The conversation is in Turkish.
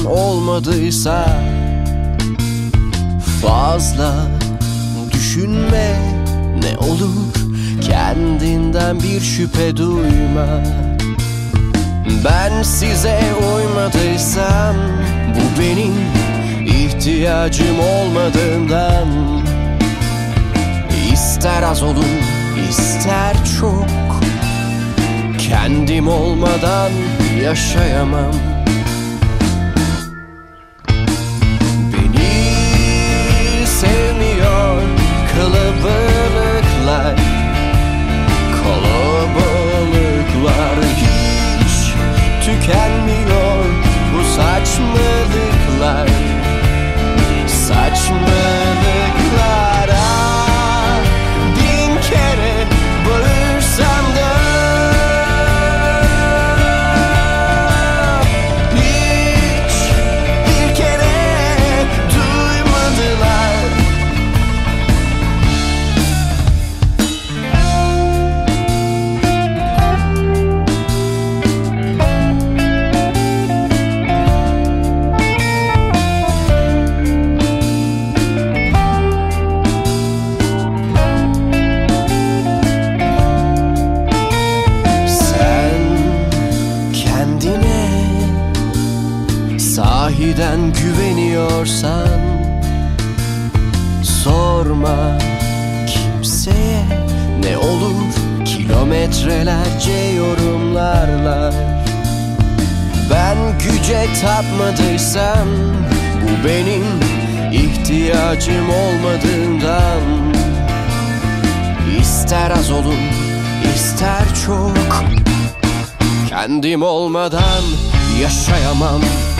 olmadıysa fazla düşünme, ne olur kendinden bir şüphe duyma. Ben size uymadıysam bu benim ihtiyacım olmadığından. İster az olun ister çok, kendim olmadan yaşayamam. Beni sevmiyor kalabalıklar, kalabalıklar hiç tükenmiyor bu saçmalıklar, saçmalıklara bin kere bağırsam da hiç bir kere duymadılar. Sahiden güveniyorsan sorma kimseye, ne olur kilometrelerce yorumlarla. Ben güce tapmadıysam bu benim ihtiyacım olmadığından. İster az olun ister çok, kendim olmadan yaşayamam.